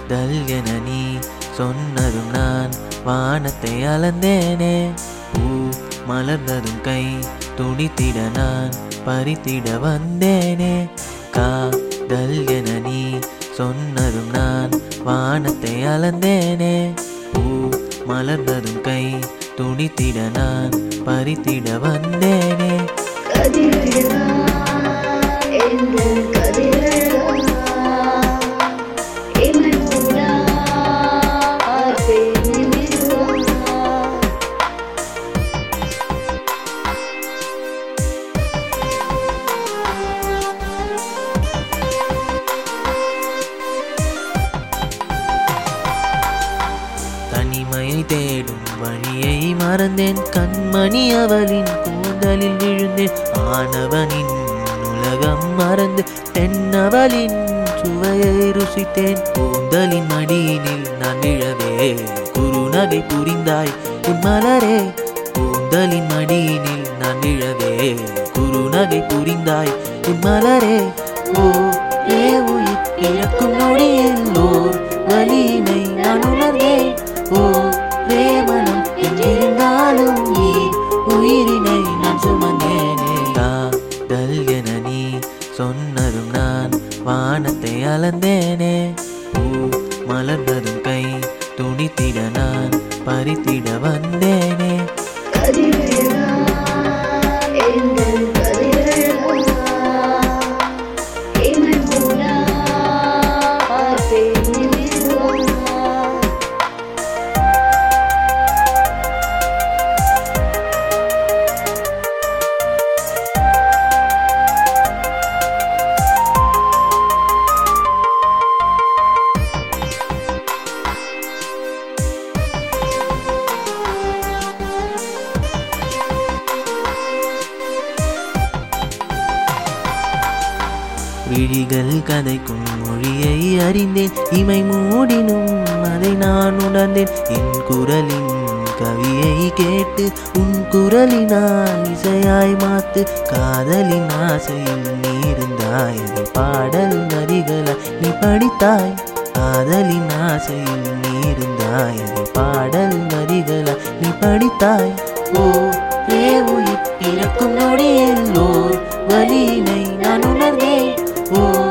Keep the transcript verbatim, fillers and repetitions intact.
காதல் என நீ சொன்னதும் நான் வானத்தை அளந்தேனே. பூ மலர்ந்ததும் கை துடித்திட நான் பறித்திட வந்தேனே. காதல் என நீ சொன்னதும் நான் வானத்தை அளந்தேனே. பூ மலர்ந்ததும் கை துடித்திட நான் பறித்திட வந்தேனே. தனிமையை தேடும் வழியை மறந்தேன். கண்மணி அவளின் கூந்தலில் விழுந்தேன். ஆனவனின் உலகம் மறந்து தென்னவளின் சுவையை ருசித்தேன். கூந்தலின் மடியினில் நான் விழவே குறுநகை புரிந்தாய் உன் மலரே. கூந்தலின் மடியினில் நான் விழவே குறுநகை புரிந்தாய் உன் மலரே. ஓ ஏ உயிர் இழக்கும் நொடியில் ஓர் வலியினை நான் உணர்ந்தேன். ஓ வேமனம் எங்கிருந்தாலும் நீ உயிரினை நான் சுமந்தேனே. காதல் என நீ சொன்னதும் நான் வானத்தை அளந்தேனே. பூ மலர்ந்ததும் கை துடித்திட நான் பறித்திட வந்தேனே. விழிகள் கதைக்கும் மொழியை அறிந்தேன். இமை மூடினும் அதை நான் உணர்ந்தேன். என் குரலின் கவியை கேட்டு உன் குரலினால் இசையாய் மாத்து. காதலின் ஆசையில் நீ இருந்தாய். அதை பாடல் நதிகளை நீ படித்தாய். காதலின் ஆசையில் நீ இருந்தாய். அதை பாடல் நதிகளை நீ படித்தாய். ஓ ஏ உயிர் இறக்கும் நொடியில் ஓர் வலியினை நான் உணர்ந்தேன். Oh